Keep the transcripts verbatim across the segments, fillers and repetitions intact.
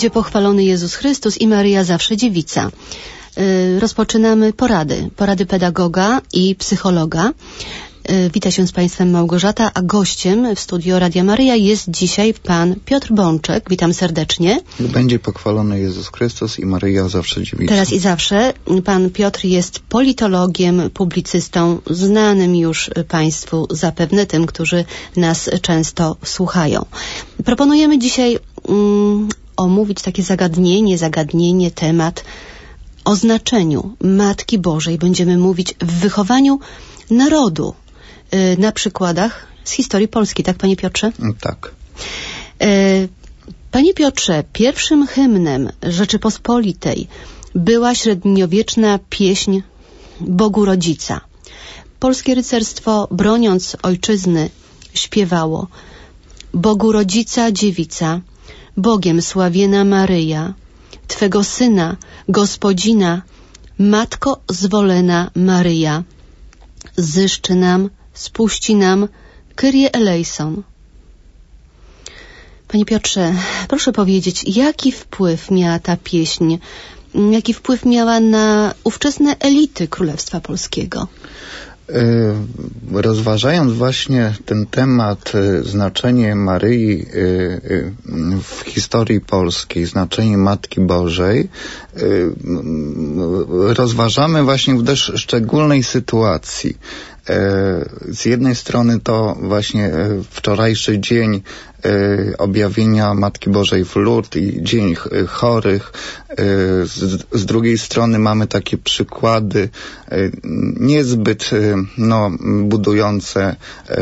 Będzie pochwalony Jezus Chrystus i Maryja zawsze dziewica. Rozpoczynamy porady. Porady pedagoga i psychologa. Wita się z Państwem Małgorzata, a gościem w studio Radia Maryja jest dzisiaj pan Piotr Bączek. Witam serdecznie. Będzie pochwalony Jezus Chrystus i Maryja zawsze dziewica. Teraz i zawsze. Pan Piotr jest politologiem, publicystą, znanym już Państwu, zapewne tym, którzy nas często słuchają. Proponujemy dzisiaj um, omówić takie zagadnienie, zagadnienie, temat o znaczeniu Matki Bożej. Będziemy mówić w wychowaniu narodu. Na przykładach z historii Polski, tak, panie Piotrze? Tak. Panie Piotrze, pierwszym hymnem Rzeczypospolitej była średniowieczna pieśń Bogu Rodzica. Polskie rycerstwo, broniąc ojczyzny, śpiewało: Bogu Rodzica dziewica, Bogiem sławiena Maryja, Twego Syna, Gospodzina, Matko zwolena Maryja, zyszczy nam, spuści nam, Kyrie eleison. Panie Piotrze, proszę powiedzieć, jaki wpływ miała ta pieśń, jaki wpływ miała na ówczesne elity Królestwa Polskiego? Rozważając właśnie ten temat, znaczenie Maryi w historii polskiej, znaczenie Matki Bożej, rozważamy właśnie w dość szczególnej sytuacji. Z jednej strony to właśnie wczorajszy dzień objawienia Matki Bożej w Lourdes i Dzień Chorych. Z, z drugiej strony mamy takie przykłady niezbyt no, budujące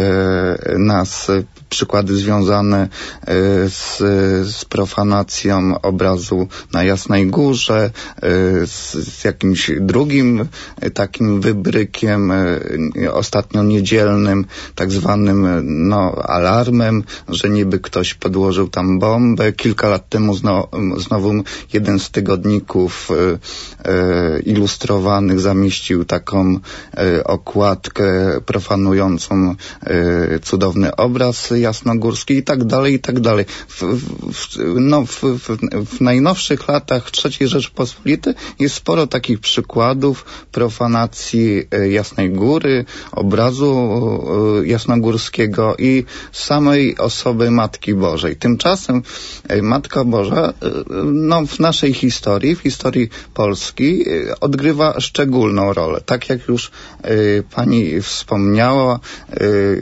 nas, przykłady związane z, z profanacją obrazu na Jasnej Górze, z, z jakimś drugim takim wybrykiem ostatnio niedzielnym, tak zwanym no, alarmem, że niby ktoś podłożył tam bombę. Kilka lat temu zno, znowu jeden z tygodników e, e, ilustrowanych zamieścił taką e, okładkę profanującą e, cudowny obraz jasnogórski i tak dalej, i tak dalej. W, w, no, w, w, w najnowszych latach trzeciej Rzeczypospolitej jest sporo takich przykładów profanacji e, Jasnej Góry, obrazu e, jasnogórskiego i samej osoby Matki Bożej. Tymczasem e, Matka Boża e, no, w naszej historii, w historii Polski e, odgrywa szczególną rolę. Tak jak już e, pani wspomniała, e,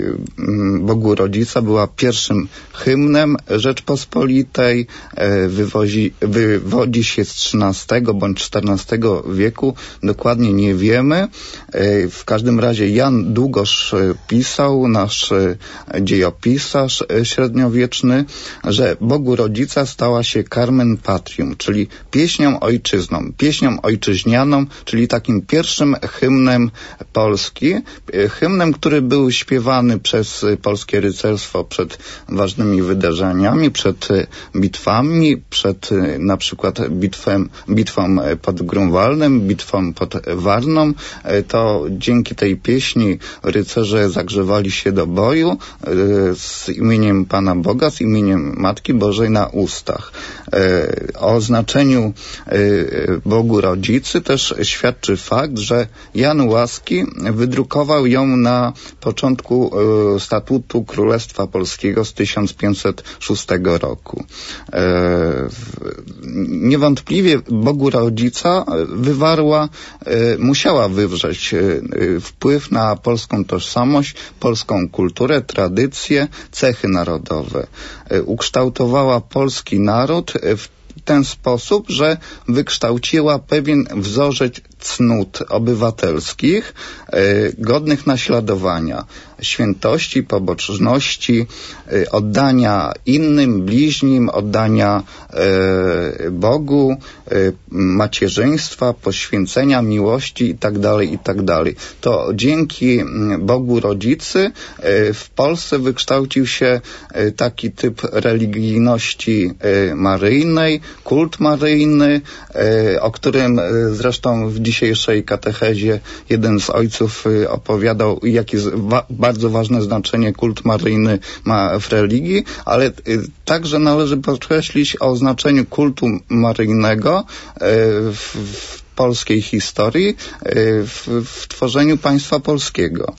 Bogu Rodzica była pierwszym hymnem Rzeczpospolitej, e, wywozi, wywodzi się z trzynastego bądź czternastego wieku, dokładnie nie wiemy. E, w każdym razie Jan Długosz pisał, nasz dziejopisarz średniowieczny, że Bogu Rodzica stała się Carmen Patrium, czyli pieśnią ojczyzną, pieśnią ojczyźnianą, czyli takim pierwszym hymnem Polski, hymnem, który był śpiewany przez polskie rycerstwo przed ważnymi wydarzeniami, przed bitwami, przed na przykład bitwem, bitwą pod Grunwaldem, bitwą pod Warną. To dzięki tej pieśni rycerze zagrzewali się do boju z imieniem Pana Boga, z imieniem Matki Bożej na ustach. O znaczeniu Bogu Rodzicy też świadczy fakt, że Jan Łaski wydrukował ją na początku statutu Królestwa Polskiego z tysiąc pięćset szóstego roku. Niewątpliwie Bogu Rodzica wywarła, musiała wywrzeć wpływ na polską tożsamość, polską kulturę, tradycje, cechy narodowe. Ukształtowała polski naród w ten sposób, że wykształciła pewien wzorzec cnót obywatelskich, godnych naśladowania, świętości, pobożności, oddania innym, bliźnim, oddania Bogu, macierzyństwa, poświęcenia, miłości itd., itd. To dzięki Bogu Rodzicy w Polsce wykształcił się taki typ religijności maryjnej, kult maryjny, o którym zresztą w dzisiejszej katechezie jeden z ojców opowiadał, jakie wa- bardzo ważne znaczenie kult maryjny ma w religii, ale także należy podkreślić o znaczeniu kultu maryjnego w, w polskiej historii, w, w tworzeniu państwa polskiego.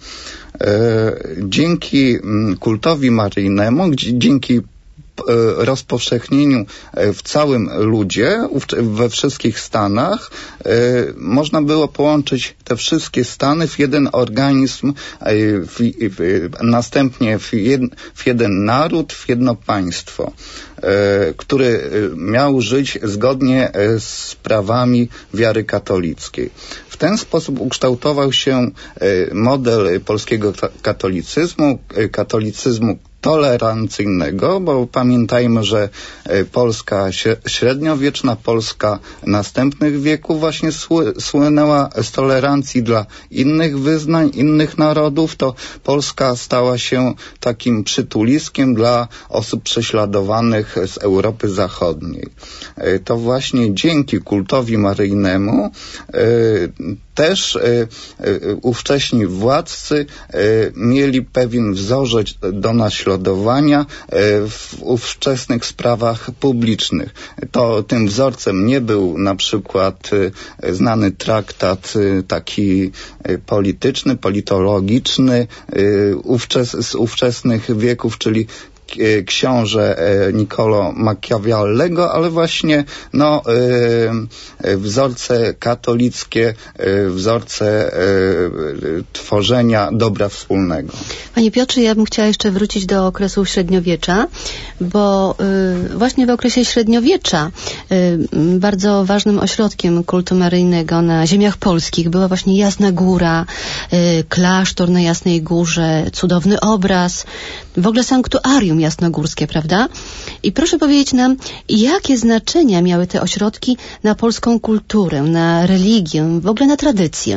Dzięki kultowi maryjnemu, dzięki rozpowszechnieniu w całym ludzie, we wszystkich stanach, można było połączyć te wszystkie stany w jeden organizm, w, w, następnie w, jed, w jeden naród, w jedno państwo, który miał żyć zgodnie z prawami wiary katolickiej. W ten sposób ukształtował się model polskiego katolicyzmu, katolicyzmu tolerancyjnego, bo pamiętajmy, że Polska średniowieczna, Polska następnych wieków właśnie słynęła z tolerancji dla innych wyznań, innych narodów. To Polska stała się takim przytuliskiem dla osób prześladowanych z Europy Zachodniej. To właśnie dzięki kultowi maryjnemu też ówcześni władcy mieli pewien wzorzec do naśladowania w ówczesnych sprawach publicznych. To tym wzorcem nie był na przykład znany traktat taki polityczny, politologiczny ówczes, z ówczesnych wieków, czyli książę Niccolo Machiavellego, ale właśnie no, wzorce katolickie, wzorce tworzenia dobra wspólnego. Panie Piotrze, ja bym chciała jeszcze wrócić do okresu średniowiecza, bo właśnie w okresie średniowiecza bardzo ważnym ośrodkiem kultu maryjnego na ziemiach polskich była właśnie Jasna Góra, klasztor na Jasnej Górze, cudowny obraz, w ogóle sanktuarium jasnogórskie, prawda? I proszę powiedzieć nam, jakie znaczenia miały te ośrodki na polską kulturę, na religię, w ogóle na tradycję?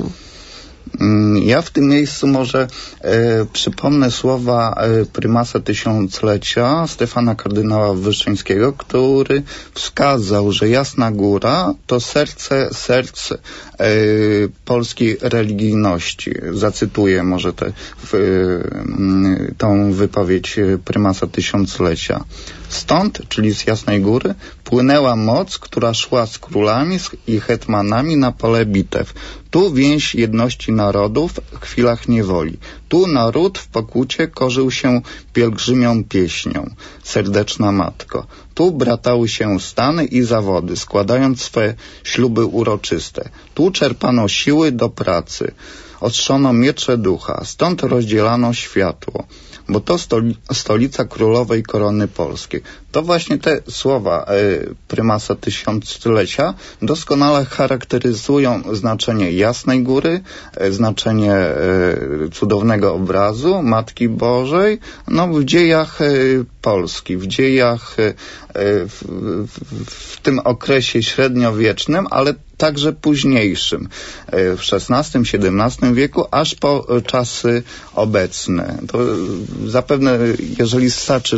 Ja w tym miejscu może e, przypomnę słowa e, prymasa tysiąclecia Stefana kardynała Wyszyńskiego, który wskazał, że Jasna Góra to serce serc e, polskiej religijności. Zacytuję może te, w, e, tą wypowiedź prymasa tysiąclecia. Stąd, czyli z Jasnej Góry, płynęła moc, która szła z królami i hetmanami na pole bitew. Tu więź jedności narodów w chwilach niewoli. Tu naród w pokucie korzył się pielgrzymią pieśnią. Serdeczna Matko. Tu bratały się stany i zawody, składając swe śluby uroczyste. Tu czerpano siły do pracy. Ostrzono miecze ducha. Stąd rozdzielano światło. Bo to stoli- stolica królowej korony polskiej. To właśnie te słowa y, prymasa tysiąclecia doskonale charakteryzują znaczenie Jasnej Góry, y, znaczenie y, cudownego obrazu Matki Bożej, no w dziejach y, Polski, w dziejach y, w, w, w tym okresie średniowiecznym, ale także późniejszym, w szesnastym, siedemnastym wieku, aż po czasy obecne. To zapewne, jeżeli starczy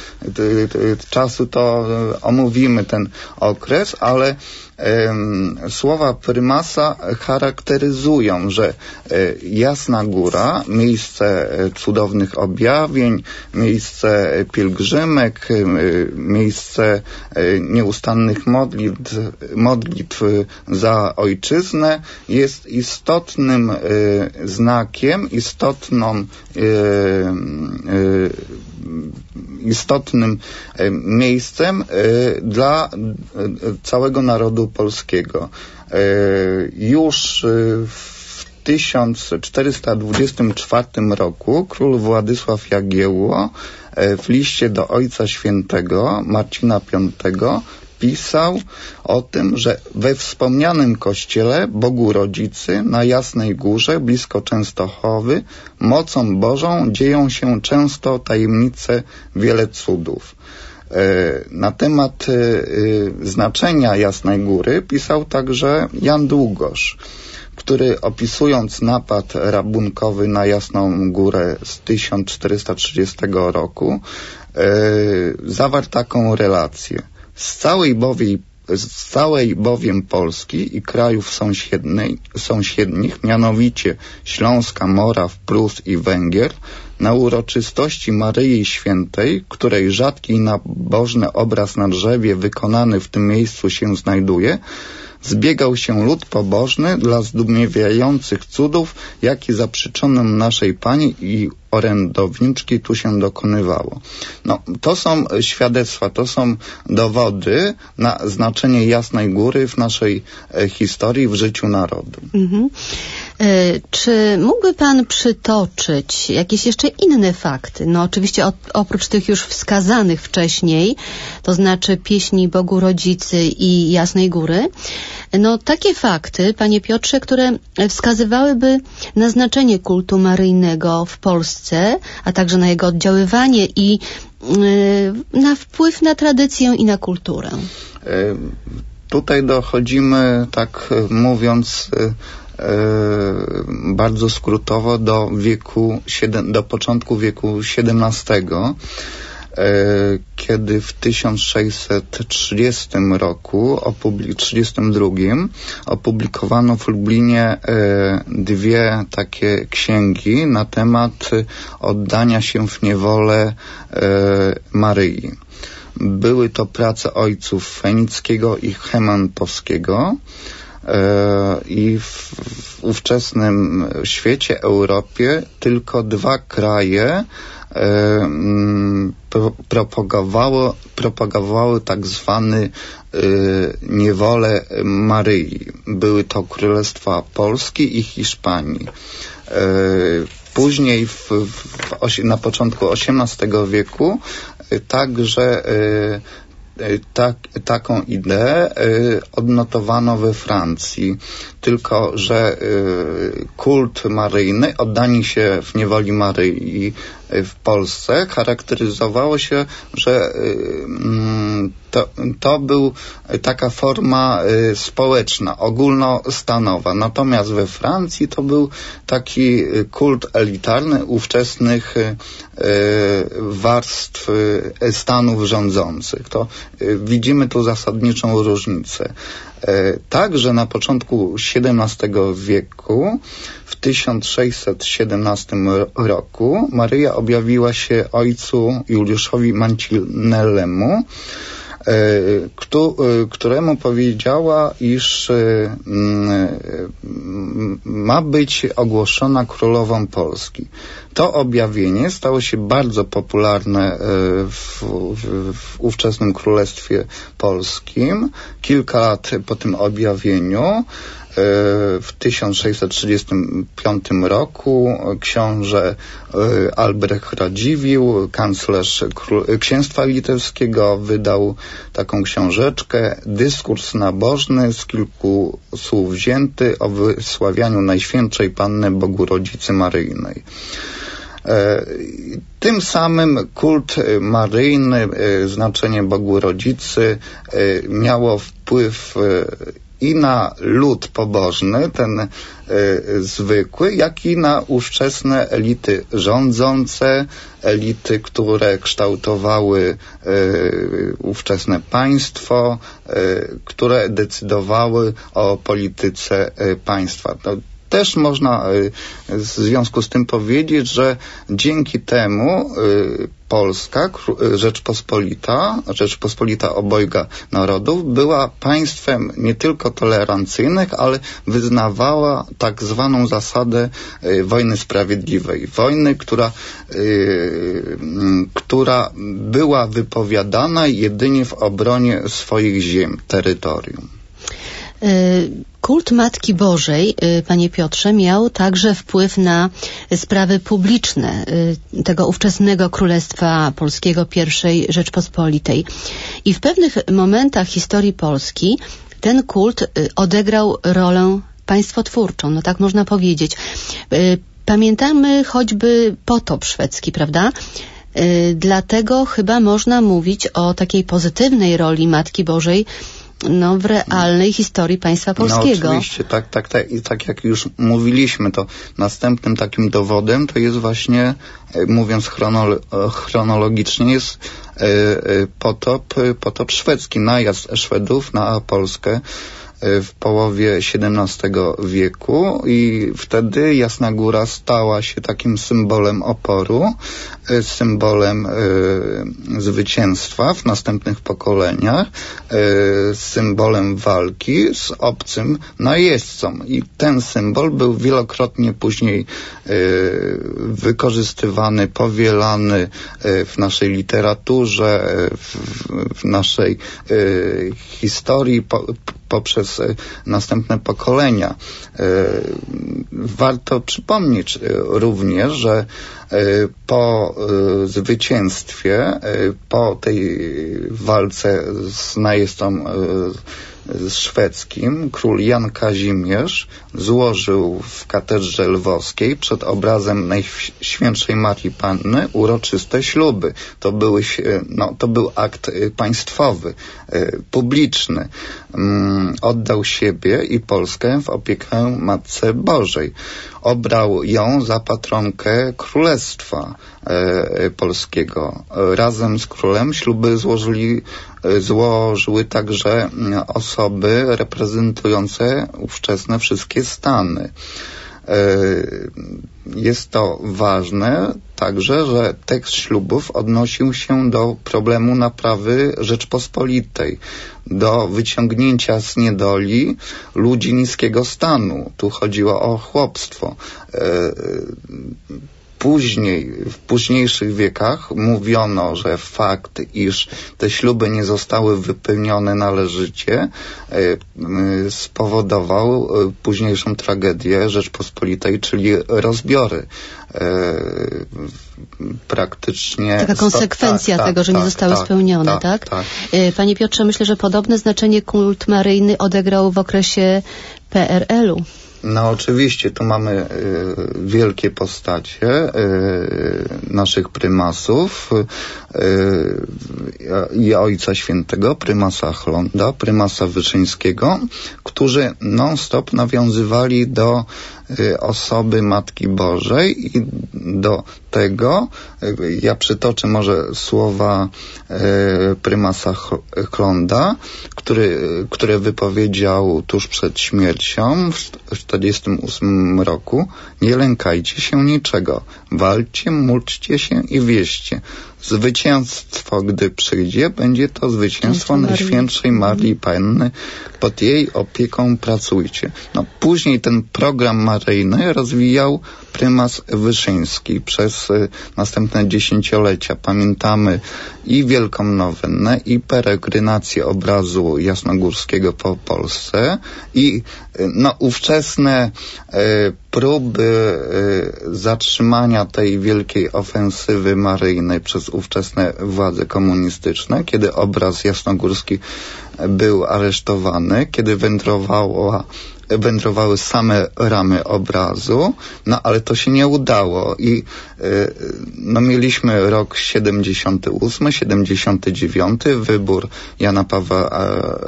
czasu, to omówimy ten okres, ale słowa prymasa charakteryzują, że Jasna Góra, miejsce cudownych objawień, miejsce pielgrzymek, miejsce nieustannych modlitw, modlitw za ojczyznę, jest istotnym znakiem, istotną istotnym miejscem dla całego narodu polskiego. Już w tysiąc czterysta dwudziestym czwartym roku król Władysław Jagiełło w liście do Ojca Świętego Marcina Piątego pisał o tym, że we wspomnianym kościele Bogu Rodzicy na Jasnej Górze blisko Częstochowy mocą Bożą dzieją się często tajemnice wiele cudów. Na temat znaczenia Jasnej Góry pisał także Jan Długosz, który opisując napad rabunkowy na Jasną Górę z tysiąc czterysta trzydziestego roku zawarł taką relację. Z całej bowiem z całej bowiem Polski i krajów sąsiedniej, sąsiednich, mianowicie Śląska, Moraw, Prus i Węgier, na uroczystości Maryi Świętej, której rzadki i nabożny obraz na drzewie wykonany w tym miejscu się znajduje, zbiegał się lud pobożny dla zdumiewających cudów, jakie za przyczyną naszej Pani i orędowniczki tu się dokonywało. No, to są świadectwa, to są dowody na znaczenie Jasnej Góry w naszej e, historii, w życiu narodu. Mhm. E, czy mógłby Pan przytoczyć jakieś jeszcze inne fakty? No oczywiście od, oprócz tych już wskazanych wcześniej, to znaczy pieśni Bogu Rodzicy i Jasnej Góry, no takie fakty, Panie Piotrze, które wskazywałyby na znaczenie kultu maryjnego w Polsce, a także na jego oddziaływanie i yy, na wpływ na tradycję i na kulturę. E, tutaj dochodzimy, tak mówiąc, e, bardzo skrótowo do wieku, do początku wieku siedemnastego. Kiedy w tysiąc sześćset trzydziestym roku, trzydziestym drugim, opublikowano w Lublinie e, dwie takie księgi na temat oddania się w niewolę e, Maryi. Były to prace ojców Fenickiego i Chemantowskiego. I w, w ówczesnym świecie, Europie, tylko dwa kraje pro, propagowało, propagowały tak zwany niewolę Maryi. Były to Królestwa Polski i Hiszpanii. Później w, w, na początku osiemnastego wieku także Tak, taką ideę y, odnotowano we Francji, tylko że y, kult maryjny, oddanie się w niewoli Maryi y, w Polsce charakteryzowało się, że y, to, to był taka forma y, społeczna, ogólnostanowa. Natomiast we Francji to był taki kult elitarny ówczesnych y, warstw y, stanów rządzących. To y, widzimy tu zasadniczą różnicę. Y, także na początku siedemnastego wieku, w tysiąc sześćset siedemnastym roku, Maryja objawiła się ojcu Juliuszowi Mancinellemu, któremu powiedziała, iż ma być ogłoszona królową Polski. To objawienie stało się bardzo popularne w, w, w ówczesnym Królestwie Polskim. Kilka lat po tym objawieniu, w tysiąc sześćset trzydziestym piątym roku, książę Albrecht Radziwiłł, kanclerz Księstwa Litewskiego, wydał taką książeczkę, dyskurs nabożny z kilku słów wzięty o wysławianiu Najświętszej Panny Bogu Rodzicy Maryjnej. Tym samym kult maryjny, znaczenie Bogu Rodzicy, miało wpływ i na lud pobożny, ten y, zwykły, jak i na ówczesne elity rządzące, elity, które kształtowały y, ówczesne państwo, y, które decydowały o polityce y, państwa. To też można y, w związku z tym powiedzieć, że dzięki temu y, Polska, Rzeczpospolita, Rzeczpospolita obojga narodów, była państwem nie tylko tolerancyjnych, ale wyznawała tak zwaną zasadę y, wojny sprawiedliwej. Wojny, która, y, która była wypowiadana jedynie w obronie swoich ziem, terytorium. Kult Matki Bożej, Panie Piotrze, miał także wpływ na sprawy publiczne tego ówczesnego Królestwa Polskiego, pierwszej Rzeczpospolitej. I w pewnych momentach historii Polski ten kult odegrał rolę państwotwórczą, no tak można powiedzieć. Pamiętamy choćby potop szwedzki, prawda? Dlatego chyba można mówić o takiej pozytywnej roli Matki Bożej no, w realnej historii państwa polskiego. No oczywiście, tak, tak, tak. I tak jak już mówiliśmy, to następnym takim dowodem to jest właśnie, mówiąc chronolo chronologicznie, jest potop, potop szwedzki, najazd Szwedów na Polskę w połowie siedemnastego wieku i wtedy Jasna Góra stała się takim symbolem oporu, symbolem y, zwycięstwa w następnych pokoleniach, y, symbolem walki z obcym najeźdźcą. I ten symbol był wielokrotnie później y, wykorzystywany, powielany y, w naszej literaturze, w, w naszej y, historii, po, poprzez następne pokolenia. Warto przypomnieć również, że po zwycięstwie, po tej walce z najeźdźcą szwedzkim, król Jan Kazimierz złożył w katedrze lwowskiej przed obrazem Najświętszej Marii Panny uroczyste śluby. To, były, no, to był akt państwowy, publiczny. Oddał siebie i Polskę w opiekę Matce Bożej. Obrał ją za patronkę Królestwa Polskiego. Razem z królem śluby złożyli, złożyły także osoby reprezentujące ówczesne wszystkie stany. Jest to ważne także, że tekst ślubów odnosił się do problemu naprawy Rzeczpospolitej, do wyciągnięcia z niedoli ludzi niskiego stanu. Tu chodziło o chłopstwo. Później, w późniejszych wiekach mówiono, że fakt, iż te śluby nie zostały wypełnione należycie, y, spowodował późniejszą tragedię Rzeczpospolitej, czyli rozbiory. Y, praktycznie... Taka konsekwencja tak, tego, tak, że nie tak, zostały tak, spełnione, tak, tak? tak? Panie Piotrze, myślę, że podobne znaczenie kult maryjny odegrał w okresie P R L-u. No oczywiście, tu mamy y, wielkie postacie y, naszych prymasów y, i Ojca Świętego, prymasa Chlonda, prymasa Wyszyńskiego, którzy non-stop nawiązywali do y, osoby Matki Bożej i do tego, y, ja przytoczę może słowa y, prymasa Chlonda, który, które wypowiedział tuż przed śmiercią w czterdziestym ósmym roku: nie lękajcie się niczego, walczcie, módlcie się i wierzcie. Zwycięstwo, gdy przyjdzie, będzie to zwycięstwo Najświętszej Marii Panny. Pod jej opieką pracujcie. No, później ten program maryjny rozwijał prymas Wyszyński przez y, następne dziesięciolecia. Pamiętamy i Wielką Nowennę, i peregrinację obrazu jasnogórskiego po Polsce, i y, no, ówczesne y, próby y, zatrzymania tej wielkiej ofensywy maryjnej przez ówczesne władze komunistyczne, kiedy obraz jasnogórski był aresztowany, kiedy wędrowała wędrowały same ramy obrazu, no ale to się nie udało i y, no mieliśmy rok siedemdziesiąty ósmy, siedemdziesiąty dziewiąty, wybór Jana Pawła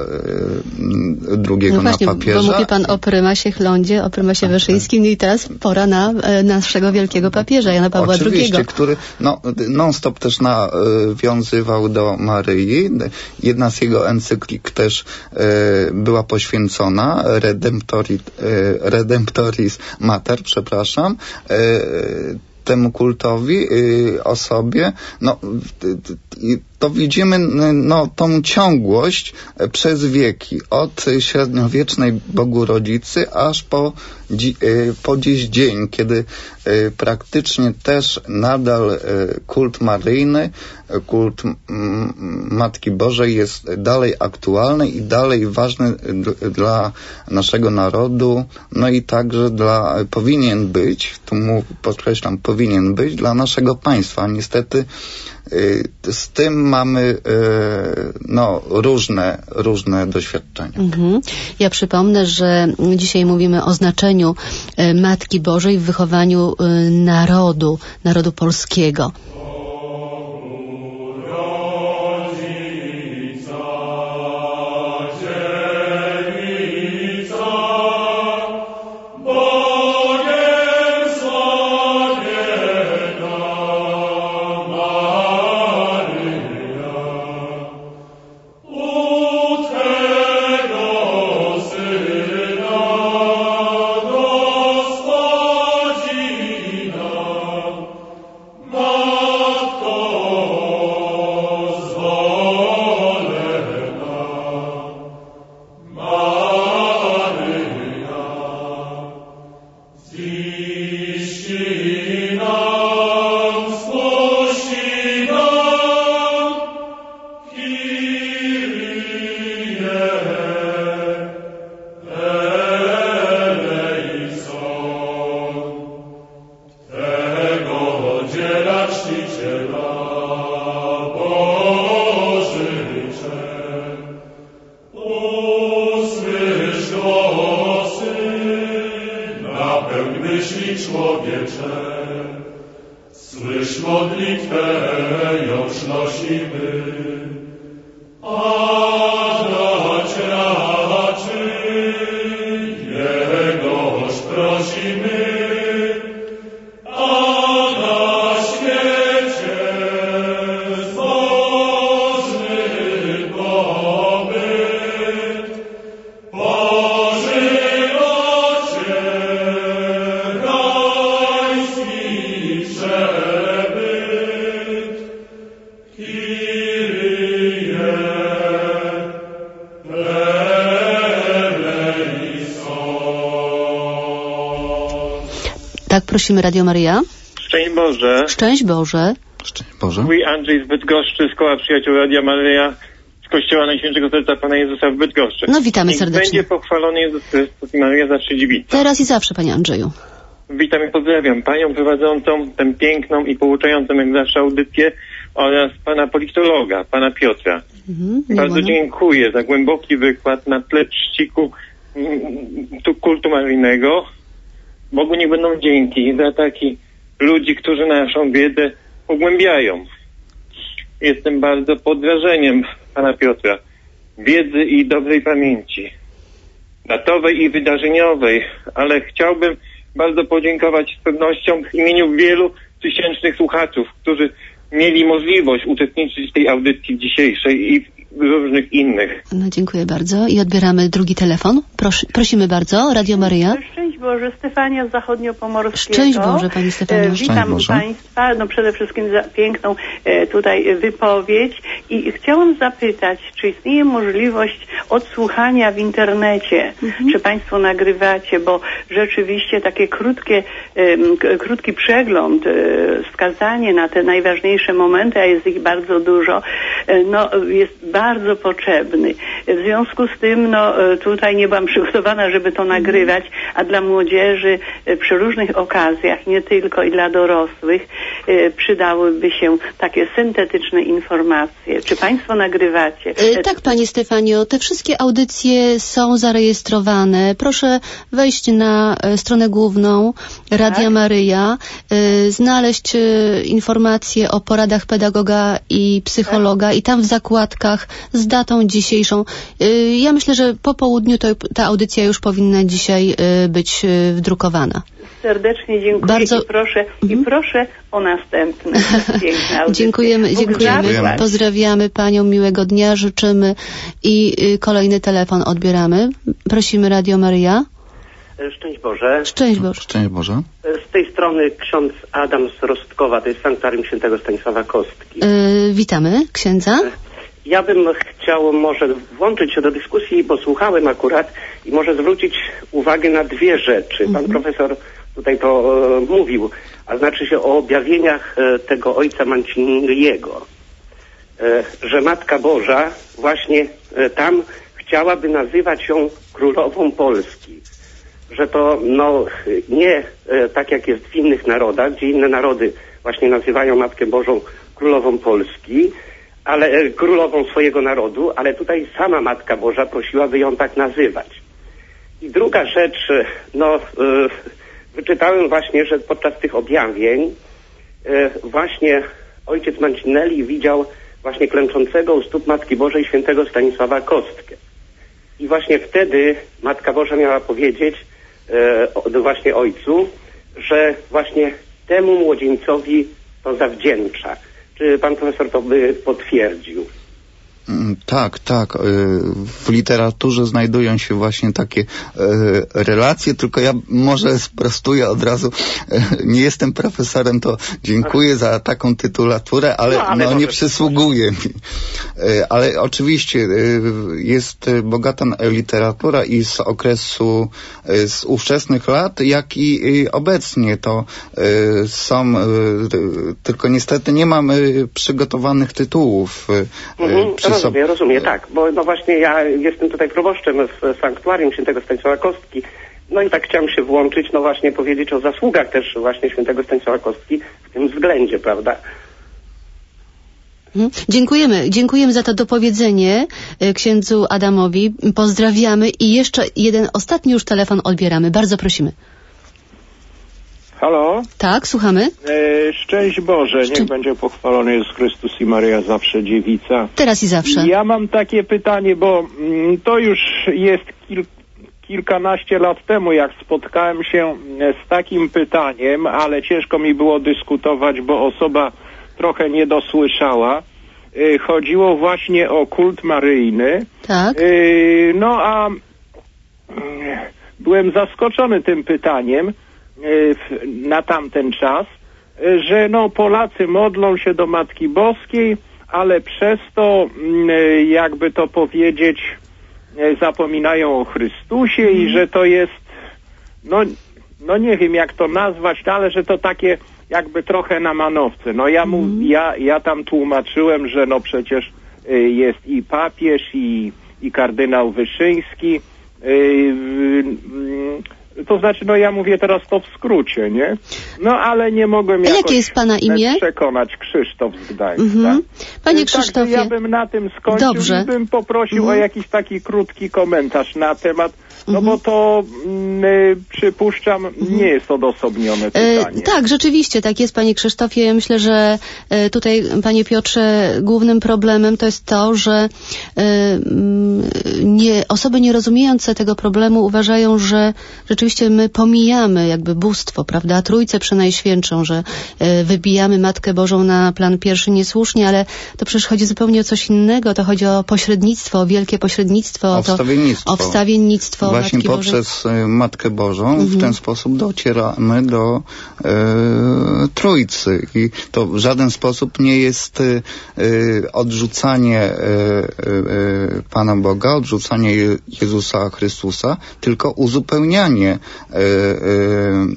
y, drugiego no właśnie, na papieża. Bo mówi pan o prymasie Chlondzie, o prymasie Wyszyńskim i teraz pora na y, naszego wielkiego papieża, Jana Pawła Oczywiście, drugiego. który no, non-stop też nawiązywał do Maryi. Jedna z jego encyklik też y, była poświęcona Redemptoris Redemptoris Mater, przepraszam, temu kultowi, osobie. No, to widzimy no, tą ciągłość przez wieki, od średniowiecznej Bogu-Rodzicy aż po, dzi po dziś dzień, kiedy praktycznie też nadal kult maryjny, kult Matki Bożej jest dalej aktualny i dalej ważny dla naszego narodu, no i także dla, powinien być, tu mu podkreślam, powinien być dla naszego państwa. Niestety z tym mamy no, różne, różne doświadczenia. Mhm. Ja przypomnę, że dzisiaj mówimy o znaczeniu Matki Bożej w wychowaniu narodu, narodu polskiego. Rodzica, Tak, prosimy, Radio Maryja. Szczęść Boże. Szczęść Boże. Szczęść Boże. Mój Andrzej z Bydgoszczy, z Koła Przyjaciół Radia Maryja, z Kościoła Najświętszego Serca Pana Jezusa w Bydgoszczy. No, witamy Niech serdecznie. będzie pochwalony Jezus Chrystus i Maryja zawsze dziewica. Teraz i zawsze, Panie Andrzeju. Witam i pozdrawiam Panią prowadzącą tę piękną i pouczającą jak zawsze audycję oraz Pana politologa, Pana Piotra. Mhm, Bardzo dziękuję za głęboki wykład na tle czciku mm, tu kultu maryjnego. Bogu niech będą dzięki za takich ludzi, którzy naszą wiedzę pogłębiają. Jestem bardzo pod wrażeniem Pana Piotra. Wiedzy i dobrej pamięci. Datowej i wydarzeniowej. Ale chciałbym bardzo podziękować z pewnością w imieniu wielu tysięcznych słuchaczów, którzy mieli możliwość uczestniczyć w tej audycji dzisiejszej i w różnych innych. No, dziękuję bardzo. I odbieramy drugi telefon. Prosi, prosimy bardzo, Radio Maryja. Szczęść Boże, Stefania z Zachodniopomorskiego. Szczęść Boże, Pani Stefania. E, witam Boże. Państwa, no przede wszystkim za piękną e, tutaj wypowiedź i chciałam zapytać, czy istnieje możliwość odsłuchania w internecie, mhm. czy Państwo nagrywacie, bo rzeczywiście takie krótkie, e, k- krótki przegląd, e, wskazanie na te najważniejsze momenty, a jest ich bardzo dużo, e, no jest bardzo potrzebny. W związku z tym, no e, tutaj nie byłam przygotowana, żeby to nagrywać, a dla młodzieży e, przy różnych okazjach, nie tylko i dla dorosłych, e, przydałyby się takie syntetyczne informacje. Czy Państwo nagrywacie? E, tak, Pani Stefanio, te wszystkie audycje są zarejestrowane. Proszę wejść na e, stronę główną Radia Tak. Maryja, e, znaleźć e, informacje o poradach pedagoga i psychologa i tam w zakładkach z datą dzisiejszą. E, ja myślę, że po południu to, ta audycja już powinna dzisiaj e, być e, wdrukowana. Serdecznie dziękuję Bardzo- i proszę, Mhm. i proszę o następne piękne audycje. Dziękujemy, Bóg dziękujemy. zapłać. Pozdrawiamy Panią, miłego dnia życzymy i y, kolejny telefon odbieramy. Prosimy, Radio Maryja. Szczęść Boże. Szczęść Boże. Szczęść Boże. Z tej strony ksiądz Adam z Rostkowa, to jest sanktuarium świętego Stanisława Kostki. Y, witamy księdza. Ja bym chciał może włączyć się do dyskusji, bo słuchałem akurat i może zwrócić uwagę na dwie rzeczy. Pan Mhm. profesor tutaj to e, mówił, a znaczy się o objawieniach e, tego ojca Manciniego, e, że Matka Boża właśnie e, tam chciałaby nazywać ją królową Polski. Że to no nie e, tak jak jest w innych narodach, gdzie inne narody właśnie nazywają Matkę Bożą królową Polski, ale e, królową swojego narodu, ale tutaj sama Matka Boża prosiłaby ją tak nazywać. I druga rzecz, e, no e, wyczytałem właśnie, że podczas tych objawień e, właśnie ojciec Mancinelli widział właśnie klęczącego u stóp Matki Bożej świętego Stanisława Kostkę. I właśnie wtedy Matka Boża miała powiedzieć e, o, właśnie ojcu, że właśnie temu młodzieńcowi to zawdzięcza. Czy pan profesor to by potwierdził? Tak, tak. W literaturze znajdują się właśnie takie relacje, tylko ja może sprostuję od razu. Nie jestem profesorem, to dziękuję za taką tytulaturę, ale, no, ale no, nie przysługuje mi. Ale oczywiście jest bogata literatura i z okresu, z ówczesnych lat, jak i obecnie to są, tylko niestety nie mamy przygotowanych tytułów mhm. przy Rozumiem, rozumiem, tak, bo no właśnie ja jestem tutaj proboszczem w sanktuarium świętego Stanisława Kostki, no i tak chciałem się włączyć, no właśnie powiedzieć o zasługach też właśnie świętego Stanisława Kostki w tym względzie, prawda? Dziękujemy, dziękujemy za to dopowiedzenie księdzu Adamowi, pozdrawiamy i jeszcze jeden ostatni już telefon odbieramy, bardzo prosimy. Halo? Tak, słuchamy. E, szczęść Boże, niech Szczę... będzie pochwalony Jezus Chrystus i Maryja zawsze dziewica. Teraz i zawsze. Ja mam takie pytanie, bo mm, to już jest kil, kilkanaście lat temu, jak spotkałem się z takim pytaniem, ale ciężko mi było dyskutować, bo osoba trochę nie dosłyszała. E, chodziło właśnie o kult maryjny. Tak. E, no a e, byłem zaskoczony tym pytaniem na tamten czas, że no Polacy modlą się do Matki Boskiej, ale przez to, jakby to powiedzieć, zapominają o Chrystusie mm. i że to jest, no, no nie wiem jak to nazwać, ale że to takie jakby trochę na manowce. No ja, mu, mm. ja, ja tam tłumaczyłem, że no przecież jest i papież, i, i kardynał Wyszyński, to znaczy, no ja mówię teraz to w skrócie, nie? No ale nie mogłem jakoś jakie jest pana imię? przekonać. Krzysztof z Gdańska. Mhm. Panie Krzysztofie. Ja bym na tym skończył. Dobrze. I bym poprosił mhm. o jakiś taki krótki komentarz na temat, no mhm. bo to y, przypuszczam, mhm. nie jest odosobnione pytanie. E, tak, rzeczywiście, tak jest, panie Krzysztofie. Ja myślę, że e, tutaj, panie Piotrze, głównym problemem to jest to, że e, nie, osoby nierozumiejące tego problemu uważają, że rzeczywiście my pomijamy jakby bóstwo, prawda, Trójcę Przenajświętszą, że e, wybijamy Matkę Bożą na plan pierwszy niesłusznie, ale to przecież chodzi zupełnie o coś innego. To chodzi o pośrednictwo, o wielkie pośrednictwo. O wstawiennictwo. O wstawiennictwo Właśnie Matki poprzez Bożej. Matkę Bożą mhm. w ten sposób docieramy do e, Trójcy. I to w żaden sposób nie jest e, odrzucanie e, e, Pana Boga, odrzucanie Je- Jezusa Chrystusa, tylko uzupełnianie e, e,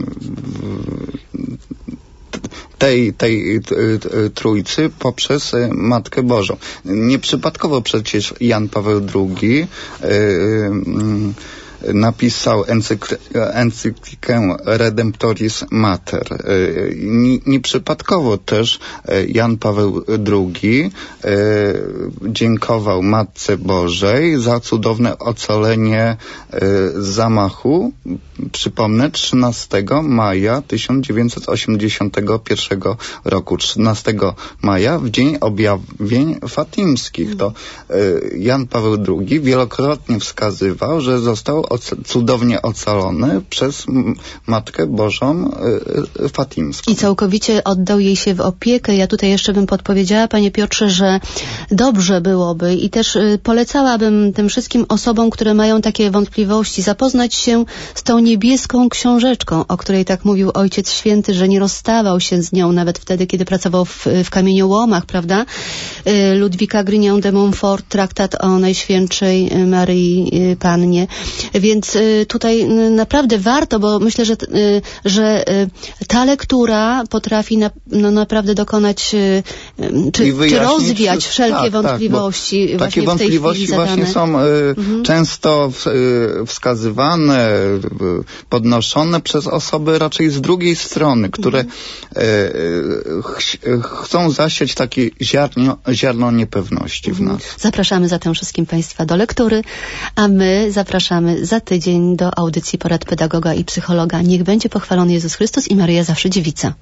tej, tej Trójcy poprzez Matkę Bożą. Nieprzypadkowo przecież Jan Paweł drugi yy, yy, napisał encykl- encyklikę Redemptoris Mater. Nieprzypadkowo też Jan Paweł drugi dziękował Matce Bożej za cudowne ocalenie z zamachu, przypomnę, trzynastego maja tysiąc dziewięćset osiemdziesiątego pierwszego roku. trzynastego maja, w Dzień Objawień Fatimskich. To Jan Paweł drugi wielokrotnie wskazywał, że został oc- cudownie ocalony przez Matkę Bożą y, Fatimską. I całkowicie oddał jej się w opiekę. Ja tutaj jeszcze bym podpowiedziała, panie Piotrze, że dobrze byłoby i też y, polecałabym tym wszystkim osobom, które mają takie wątpliwości, zapoznać się z tą niebieską książeczką, o której tak mówił Ojciec Święty, że nie rozstawał się z nią nawet wtedy, kiedy pracował w, w kamieniołomach, prawda? Y, Ludwika Grignon de Montfort, traktat o Najświętszej Maryi y, Pannie. Więc y, tutaj y, naprawdę warto, bo myślę, że, y, że y, ta lektura potrafi na, no, naprawdę dokonać, y, czy, czy rozwiać wszelkie tak, wątpliwości. Tak, właśnie takie wątpliwości właśnie są y, mhm. często w, y, wskazywane, y, podnoszone przez osoby raczej z drugiej strony, które mhm. y, ch, chcą zasiać takie ziarno, ziarno niepewności mhm. w nas. Zapraszamy zatem wszystkim Państwa do lektury, a my zapraszamy za tydzień do audycji Porad Pedagoga i Psychologa. Niech będzie pochwalony Jezus Chrystus i Maryja zawsze dziewica.